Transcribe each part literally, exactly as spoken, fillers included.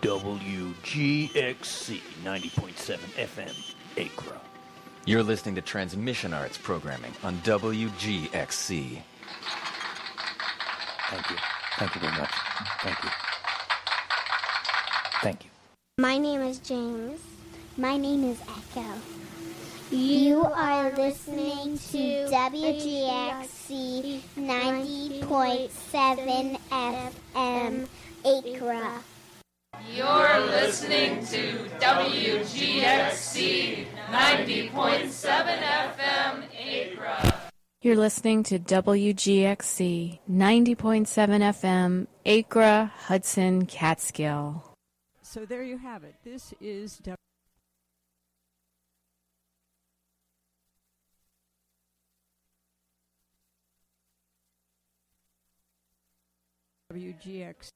W G X C ninety point seven F M, Acra. You're listening to Transmission Arts programming on W G X C. Thank you. Thank you very much. Thank you. Thank you. My name is James. My name is Echo. You are listening to W G X C ninety point seven F M, Acra. You're listening to W G X C ninety point seven F M, Acra. You're listening to W G X C ninety point seven F M, Acra, Hudson, Catskill. So there you have it. This is W G X.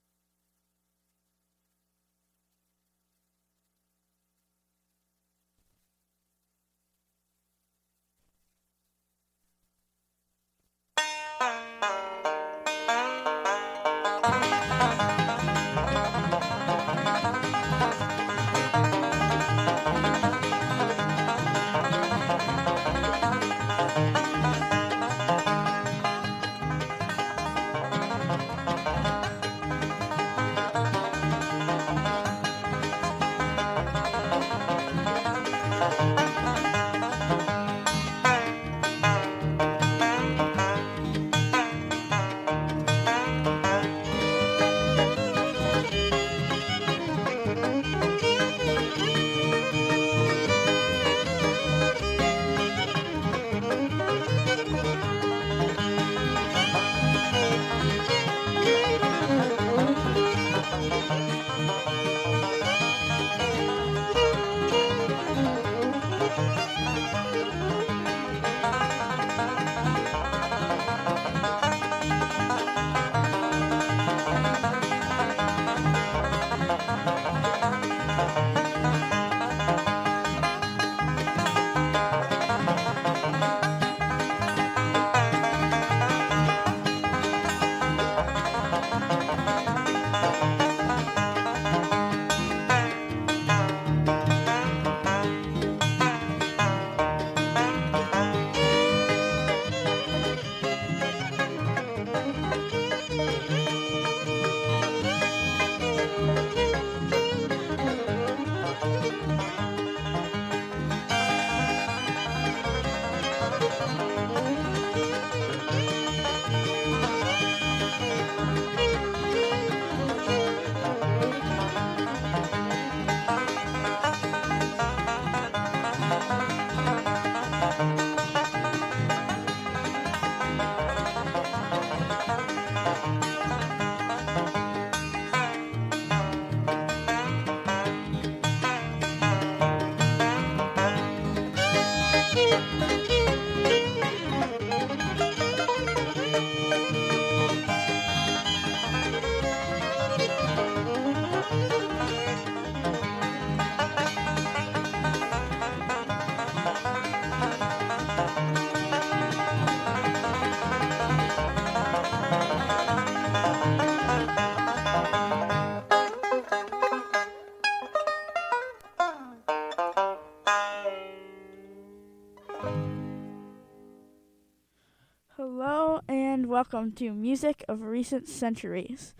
Welcome to Music of Recent Centuries.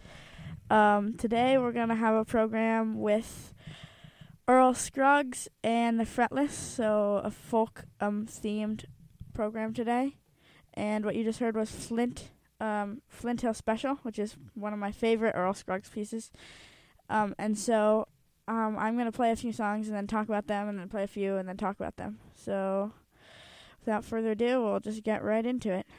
Um, today we're going to have a program with Earl Scruggs and the Fretless, so a folk um, themed program today. And what you just heard was Flint, um, Flint Hill Special, which is one of my favorite Earl Scruggs pieces. Um, and so um, I'm going to play a few songs and then talk about them, and then play a few and then talk about them. So without further ado, we'll just get right into it.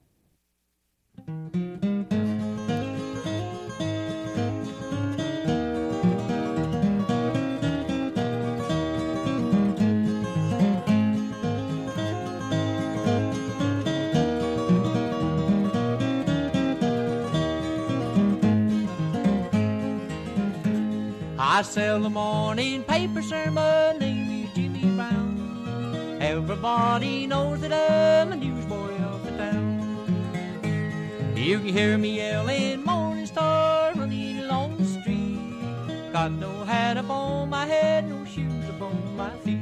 I sell the morning paper, sir, my name is Jimmy Brown. Everybody knows that I'm a newsboy of the town. You can hear me yelling Morning Star running along the street, 'cause Got no hat upon my head, no shoes upon my feet.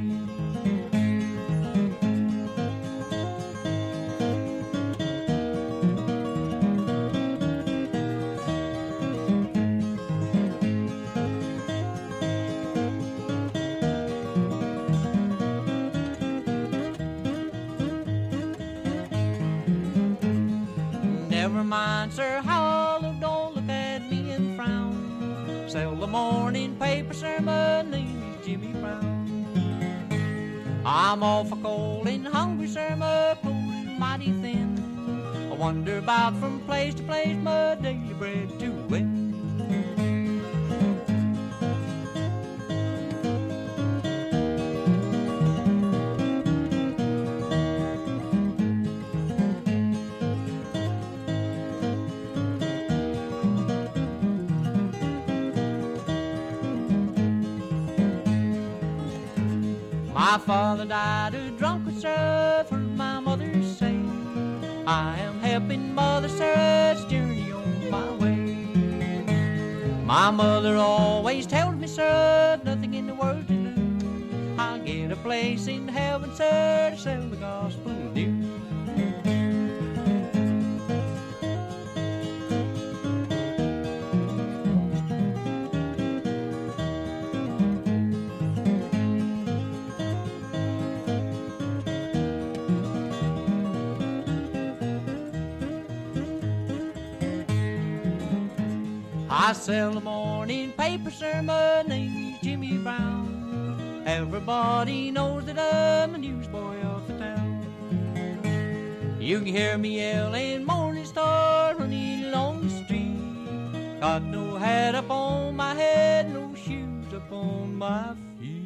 Never mind, sir, how I look, don't look at me and frown. Sell the morning paper, sir, my name is Jimmy Brown. I'm awful cold and hungry, sir, my clothes is mighty thin. I wander about from place to place, my daily bread to win. My father died a drunkard, sir, I've heard my mother say. I am helping mother, sir, it's journey on my way. My mother always tells me, sir, nothing in the world to do. I'll get a place in heaven, sir, to sell the gospel news. I sell the morning paper, sir, my name is Jimmy Brown. Everybody knows that I'm a newsboy of the town. You can hear me yelling Morning Star running along the street. Got no hat upon my head, no shoes upon my feet.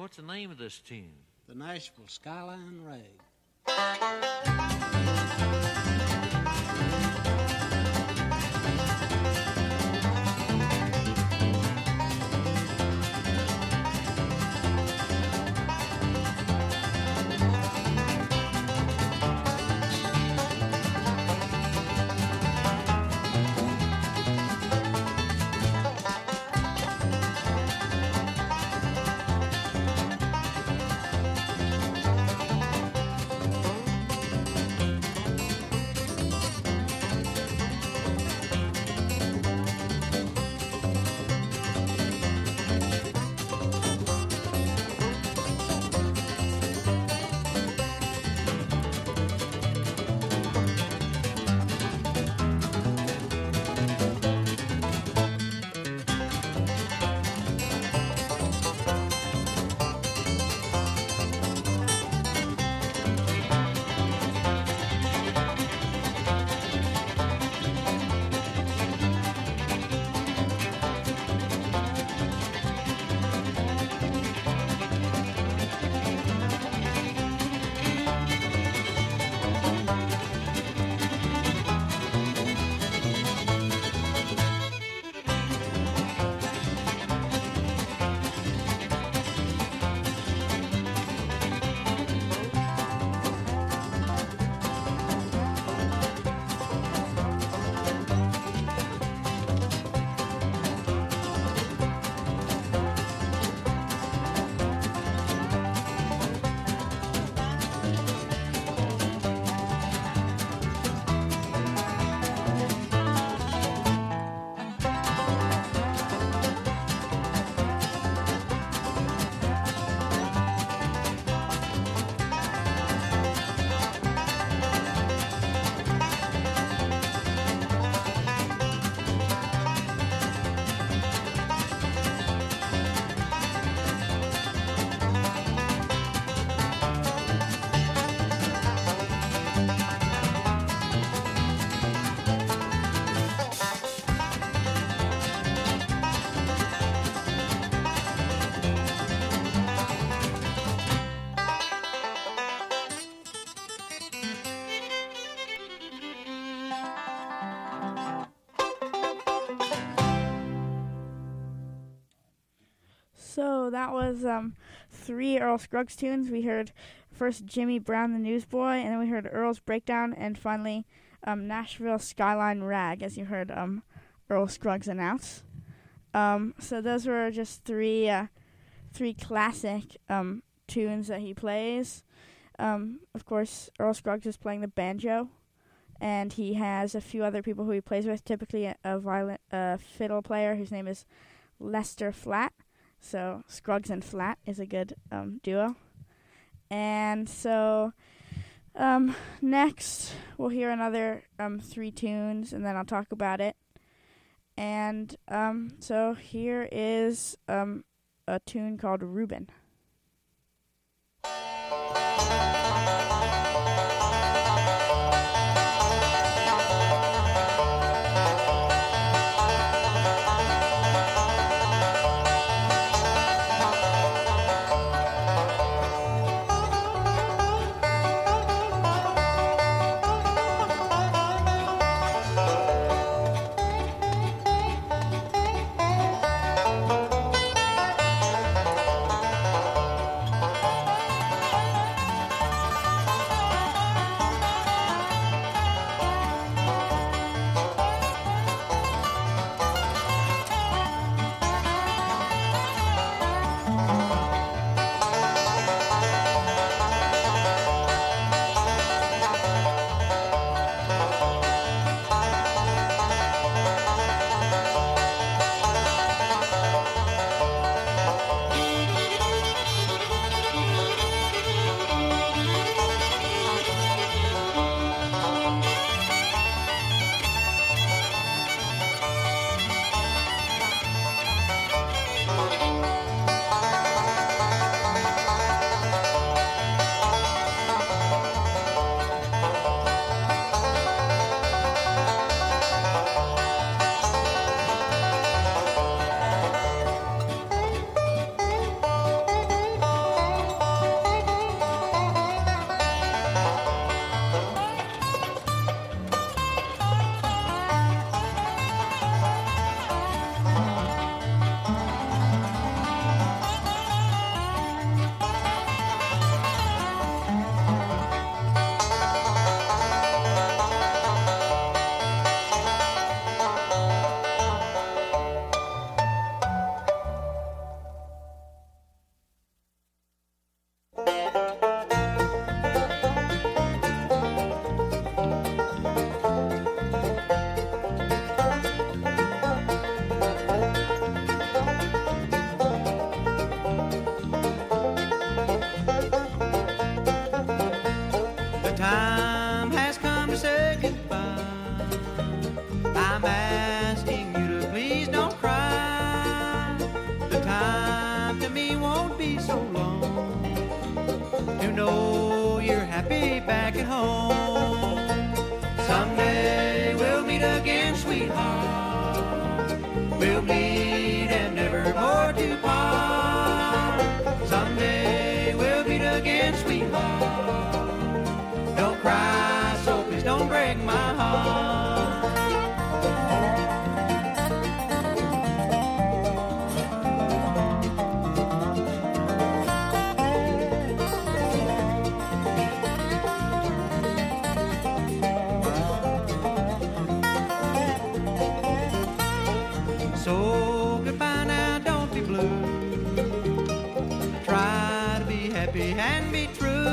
what's the name of this tune? The Nashville Skyline Rag. So that was um, three Earl Scruggs tunes. We heard first Jimmy Brown the Newsboy, and then we heard Earl's Breakdown, and finally um, Nashville Skyline Rag, as you heard um, Earl Scruggs announce. Um, so those were just three uh, three classic um, tunes that he plays. Um, of course, Earl Scruggs is playing the banjo, and he has a few other people who he plays with, typically a, a violin, uh, fiddle player whose name is Lester Flatt. So Scruggs and Flatt is a good um, duo. And so um, next we'll hear another um, three tunes, and then I'll talk about it. And um, so here is um, a tune called Reuben. Thank you. time has come to say goodbye. I'm asking you to please don't cry. The time to me won't be so long to know you're happy back at home. Someday we'll meet again, sweetheart. We'll meet and never more to part. Someday we'll meet again, sweetheart. Don't cry, so please don't break my heart. So goodbye now, don't be blue. Try to be happy and be true.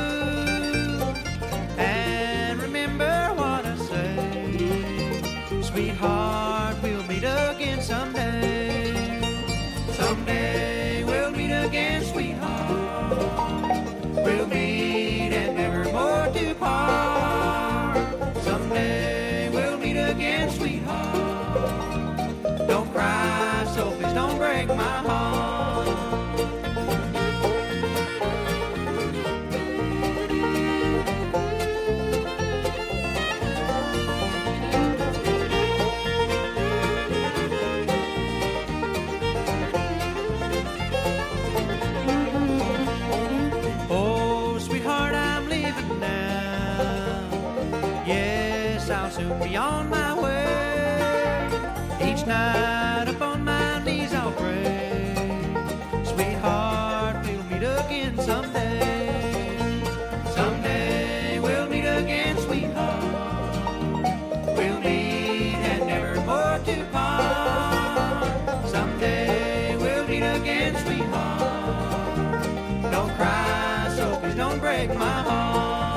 And remember what I say, sweetheart, we'll meet again someday. Someday we'll meet again, sweetheart. We'll meet and never more to part. Someday we'll meet again, sweetheart. Don't cry, so please don't break my heart. Oh, sweetheart, I'm leaving now. Yes, I'll soon be on my way. Each night upon my knees I'll pray, sweetheart, we'll meet again someday. Someday we'll meet again, sweetheart. We'll meet and never more to part. Someday we'll meet again, sweetheart. Don't cry, so please don't break my heart.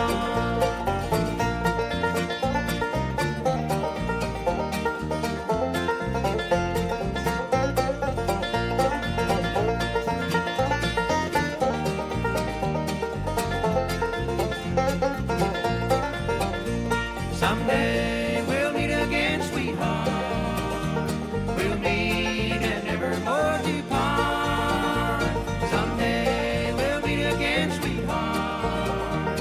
Someday we'll meet again, sweetheart. We'll meet and never more to part. Someday we'll meet again, sweetheart.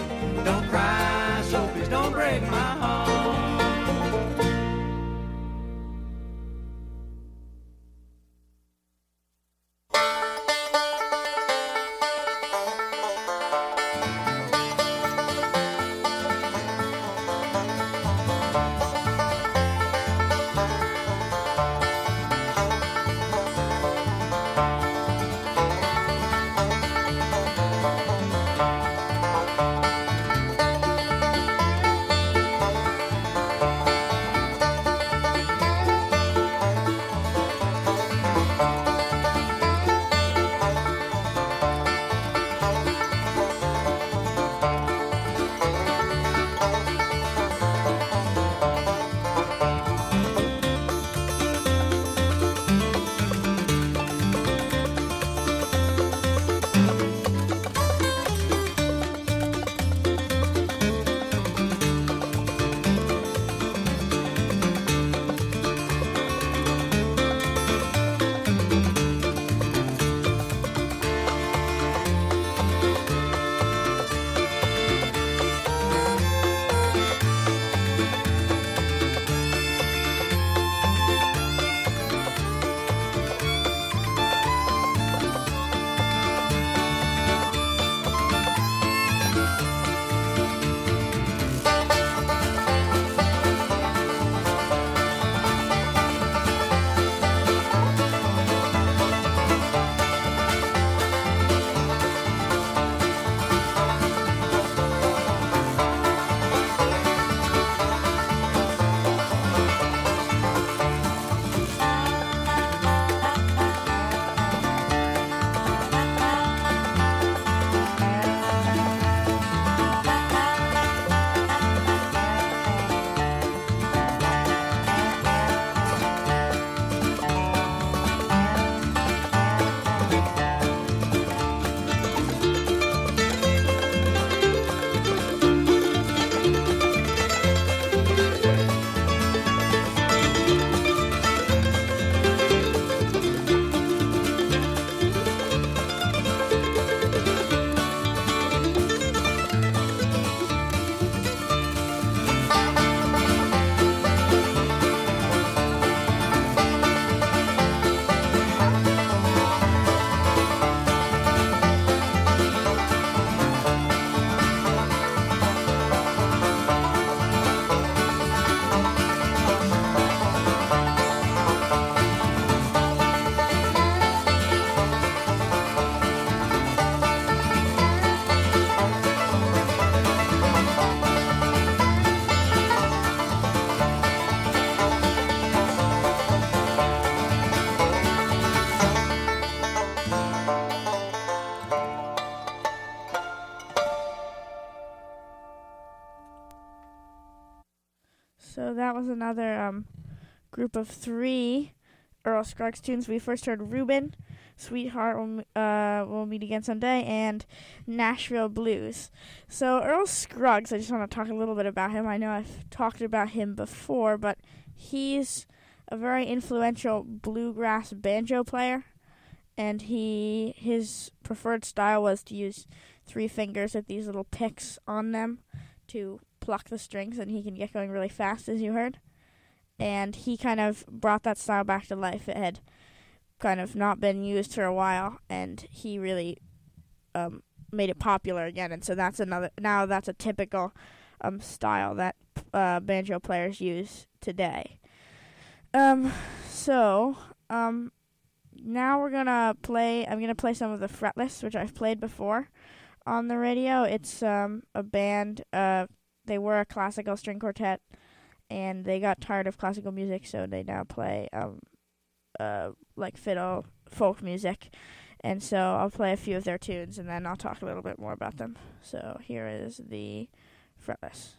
that was another um, group of three Earl Scruggs tunes. We first heard Reuben, Sweetheart Will, uh, will Meet Again Someday, and Nashville Blues. So Earl Scruggs, I just want to talk a little bit about him. I know I've talked about him before, but he's a very influential bluegrass banjo player, and he his preferred style was to use three fingers with these little picks on them to pluck the strings, and he can get going really fast, as you heard. And he kind of brought that style back to life. It had kind of not been used for a while, and he really um, made it popular again. And so that's another. Now that's a typical um, style that uh, banjo players use today. Um, so um, now we're gonna play. I'm gonna play some of the Fretless, which I've played before on the radio. It's um, a band. Uh, they were a classical string quartet, and they got tired of classical music, so they now play um, uh, like fiddle, folk music. And so I'll play a few of their tunes, and then I'll talk a little bit more about them. So here is the Fretless.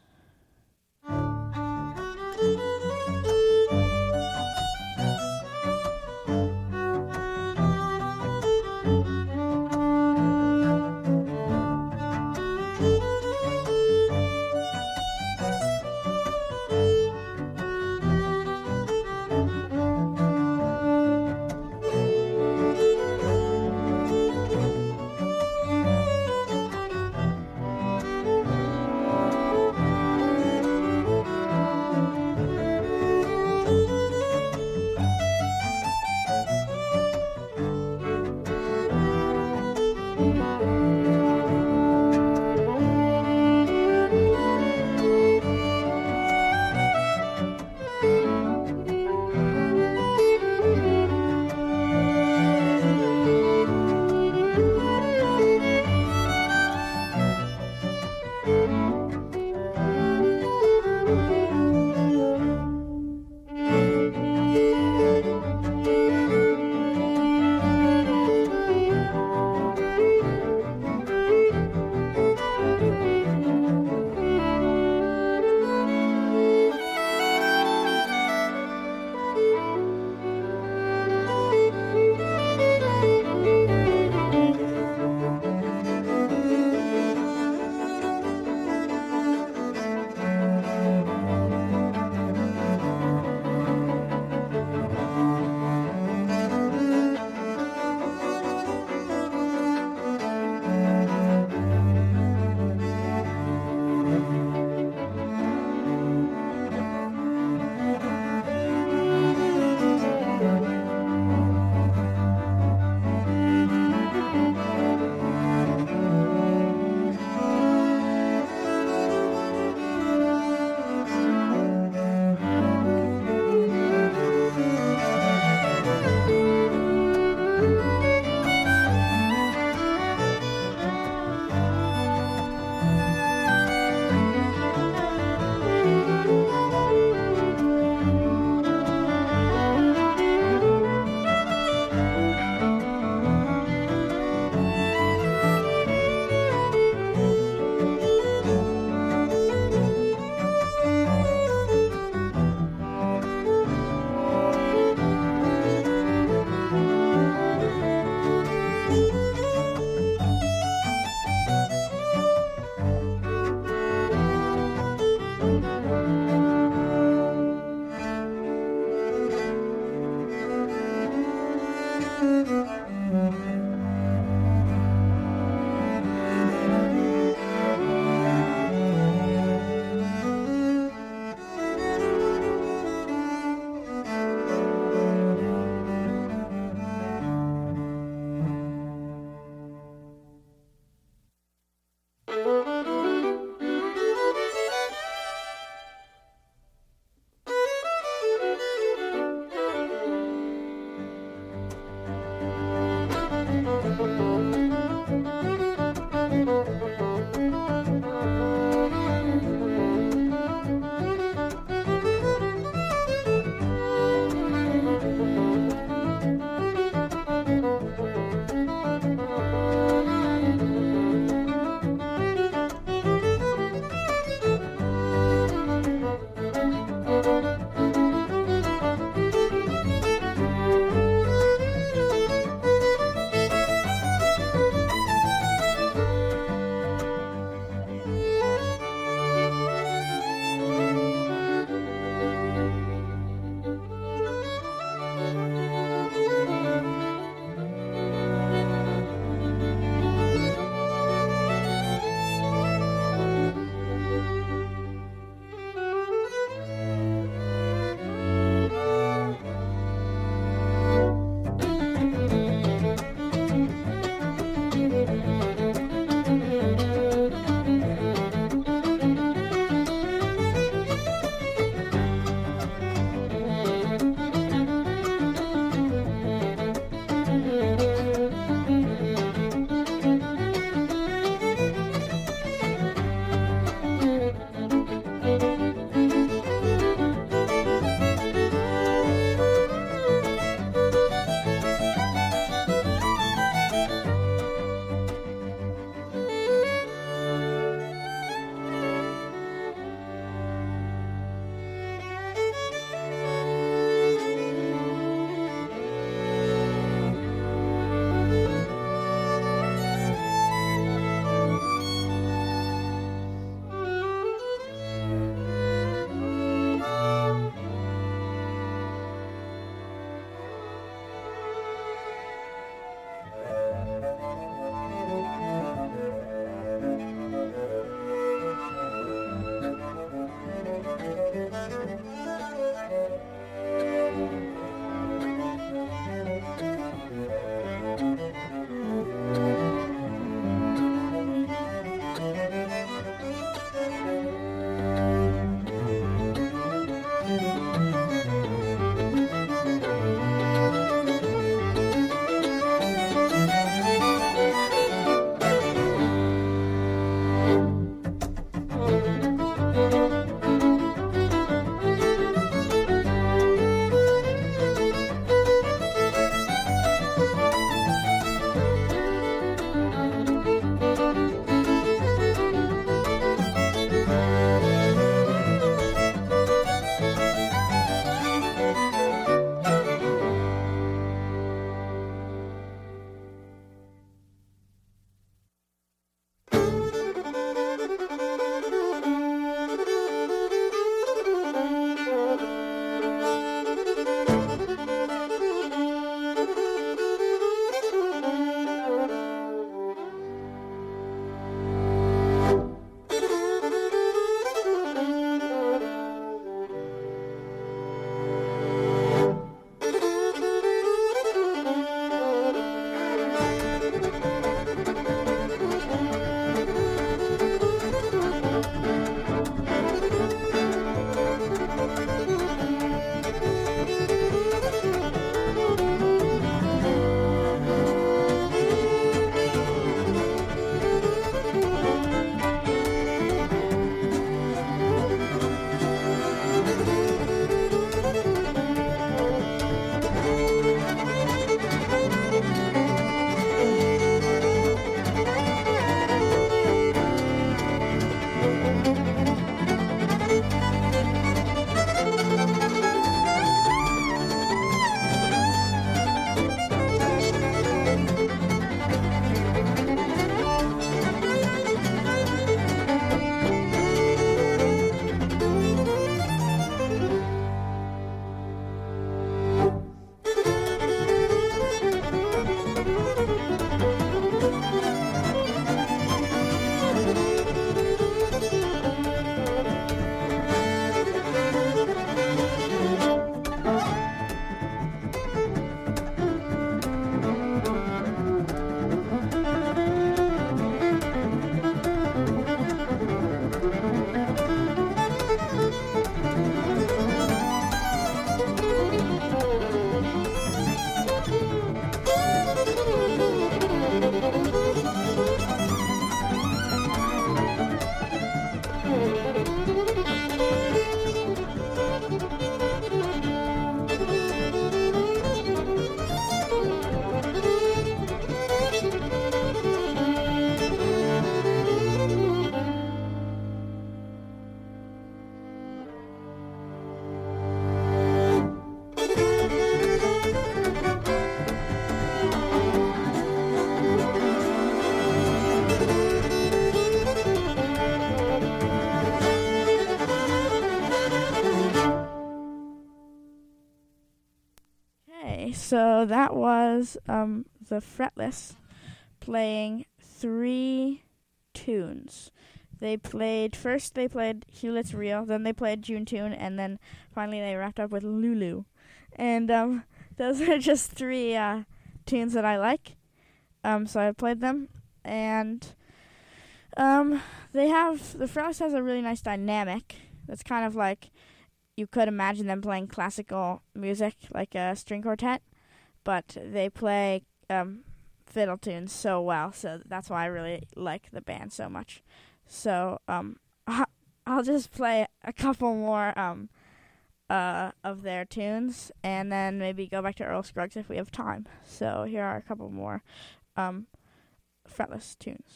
So that was um, the Fretless playing three tunes. They played, first they played Hewlett's Reel, then they played June Tune, and then finally they wrapped up with Lulu. And um, those are just three uh, tunes that I like. Um, so I played them, and um, they have, the Fretless has a really nice dynamic. That's kind of like, you could imagine them playing classical music, like a string quartet, but they play um, fiddle tunes so well, so that's why I really like the band so much. So um, I'll just play a couple more um, uh, of their tunes, and then maybe go back to Earl Scruggs if we have time. So here are a couple more um, Fretless tunes.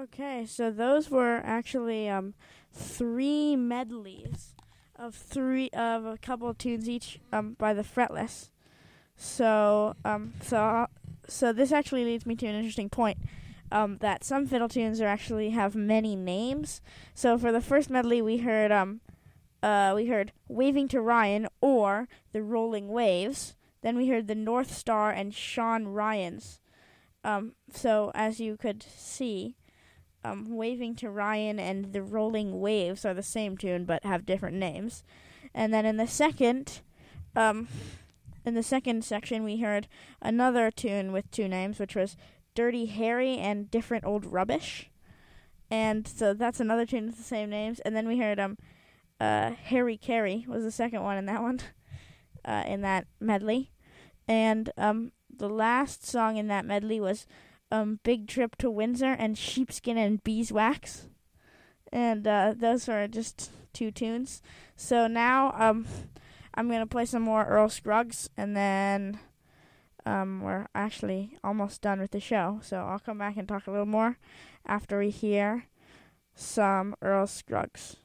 Okay, so those were actually um, three medleys of three of a couple of tunes each um, by the Fretless. So um, so so this actually leads me to an interesting point. Um, that some fiddle tunes are actually have many names. So for the first medley, we heard um, uh, we heard "Waving to Ryan" or "The Rolling Waves." Then we heard "The North Star" and "Sean Ryan's." Um, so as you could see, um, "Waving to Ryan" and "The Rolling Waves" are the same tune but have different names. And then in the second, um, in the second section, we heard another tune with two names, which was "Dirty Harry" and "Different Old Rubbish." And so that's another tune with the same names. And then we heard um, uh, "Harry Carey" was the second one in that one, uh, in that medley. And um, the last song in that medley was um, "Big Trip to Windsor" and "Sheepskin and Beeswax." And uh, those were just two tunes. So now um, I'm going to play some more Earl Scruggs, and then Um, we're actually almost done with the show, so I'll come back and talk a little more after we hear some Earl Scruggs.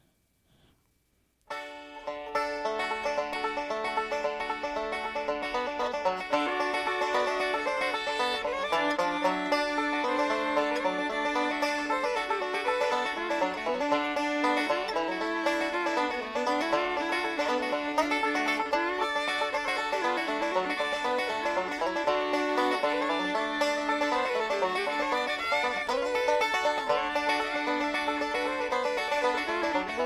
Thank you.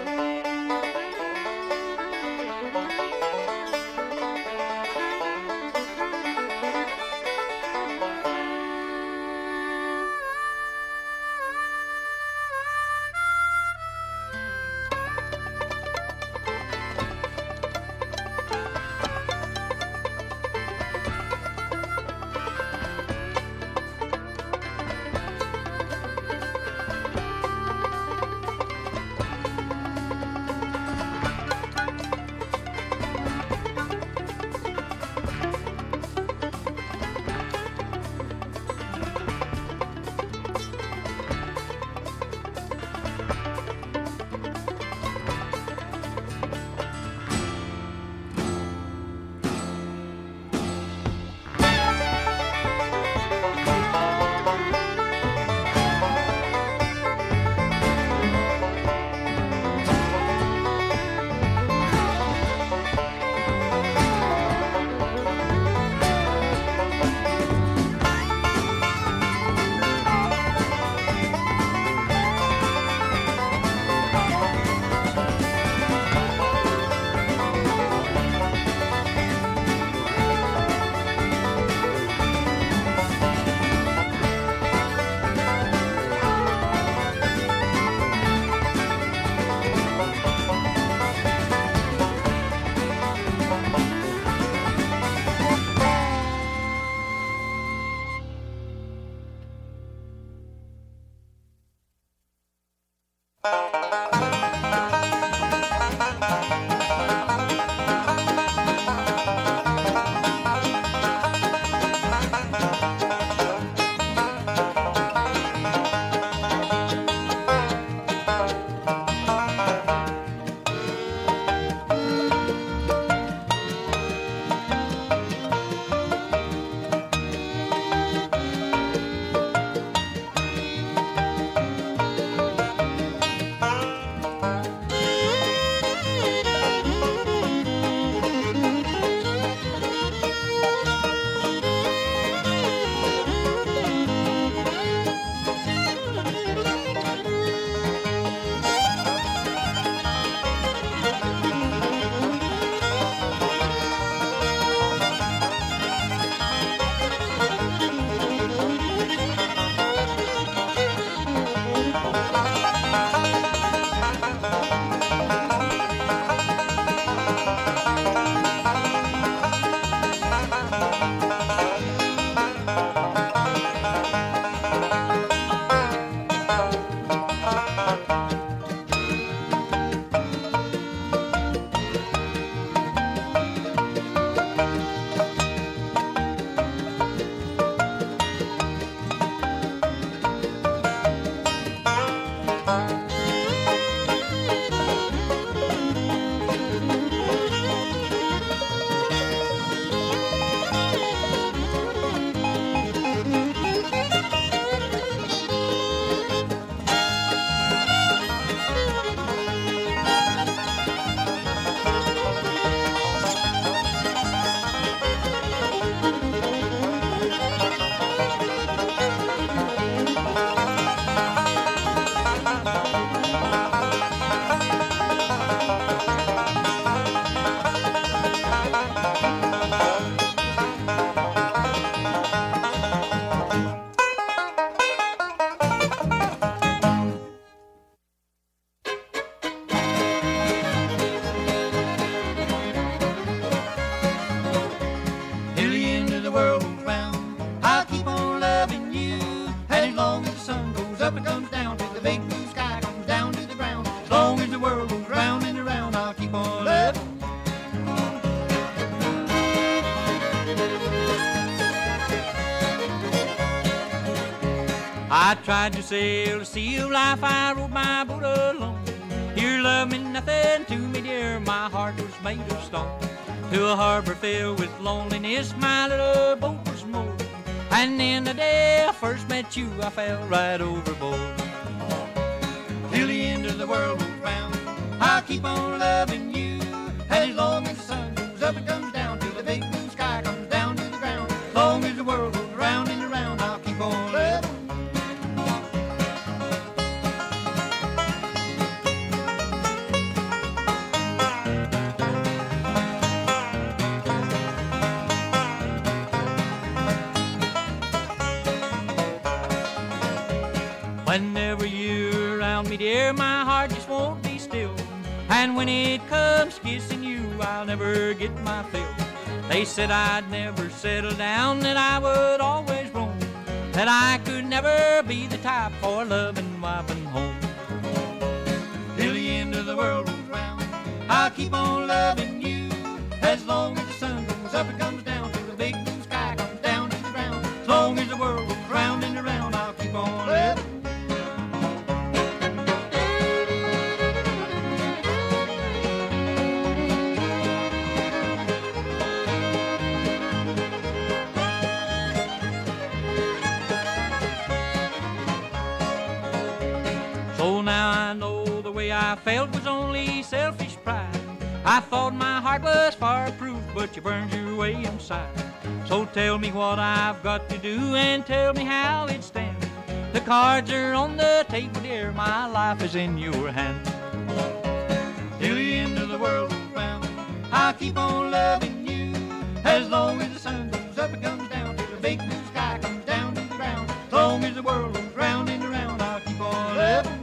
up and comes down to the big blue sky, comes down to the ground. As long as the world goes round and around, I'll keep on loving. I tried to sail the sea of life, I rode my boat alone. Your love meant nothing to me, dear, my heart was made of stone. To a harbor filled with loneliness, my little boat was moored. And in the day I first met you, I fell right overboard. Till the end of the world goes round, I'll keep on loving you. And as long as the sun goes up and comes down, till the big blue sky comes down to the ground. As long as the world goes round and around, I'll keep on loving. Whenever you're around me, dear, my heart just won't be still. And when it comes kissing you, I'll never get my fill. They said I'd never settle down, that I would always roam, that I could never be the type for loving wife and home. Till the end of the world goes round, I'll keep on loving you. As long as the sun goes up and comes down, till the big blue sky comes down to the ground. As long as the world goes round and around, I'll keep on loving. So now I know the way I felt was only selfish pride. I thought my heart was fireproof, but you burned your way inside. So tell me what I've got to do and tell me how it stands. The cards are on the table, dear, my life is in your hands. Till the end of the world goes round, I'll keep on loving you. As long as the sun goes up and comes down, till the big blue sky comes down to the ground. As long as the world goes round and around, I'll keep on loving.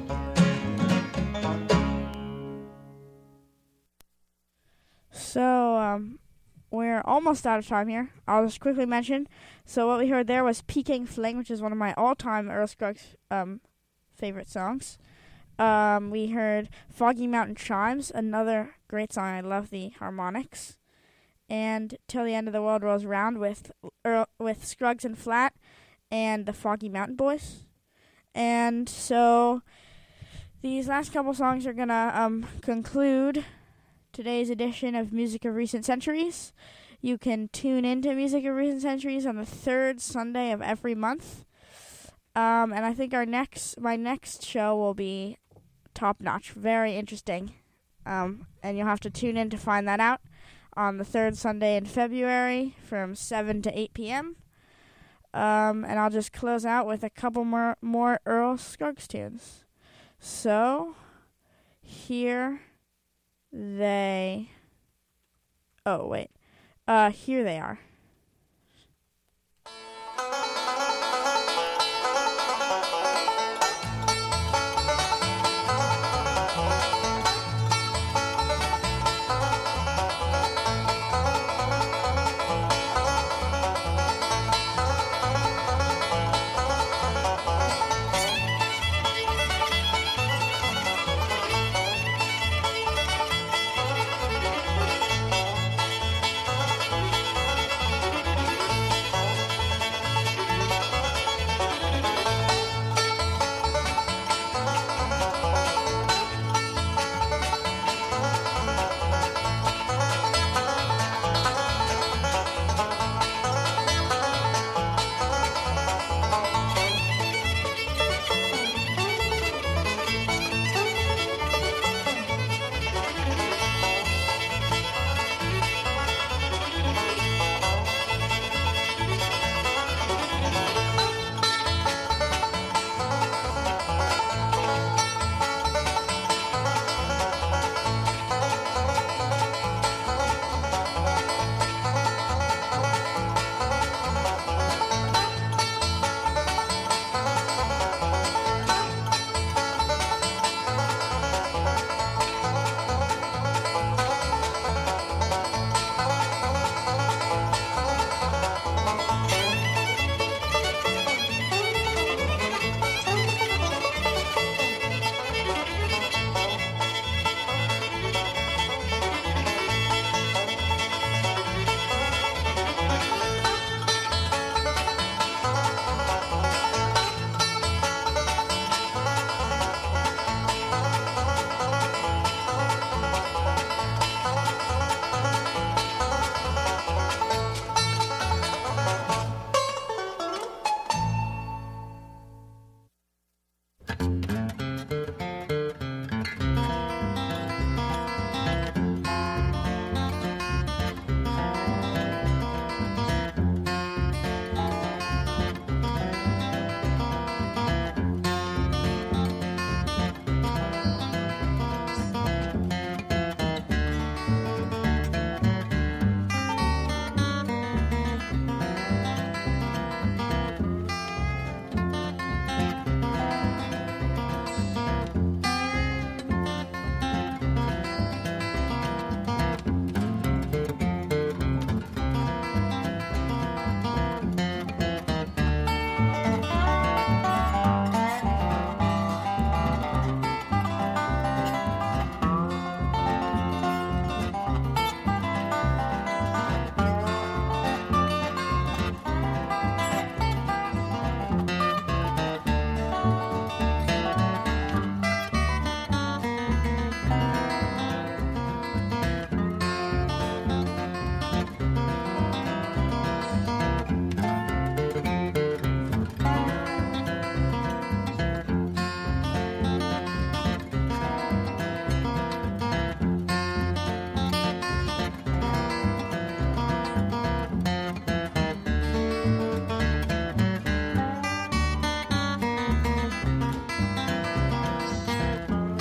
So, um, we're almost out of time here. I'll just quickly mention. So what we heard there was Peking Fling, which is one of my all-time Earl Scruggs um, favorite songs. Um, we heard Foggy Mountain Chimes, another great song. I love the harmonics. And Till the End of the World Rolls Round with Earl, with Scruggs and Flat and the Foggy Mountain Boys. And so these last couple songs are going to um, conclude today's edition of Music of Recent Centuries. You can tune into Music of Recent Centuries on the third Sunday of every month. Um, and I think our next, my next show will be top notch, very interesting. Um, and you'll have to tune in to find that out on the third Sunday in February from seven to eight p.m. Um, and I'll just close out with a couple more, more Earl Scruggs tunes. So, here they... Oh, wait. Uh, here they are.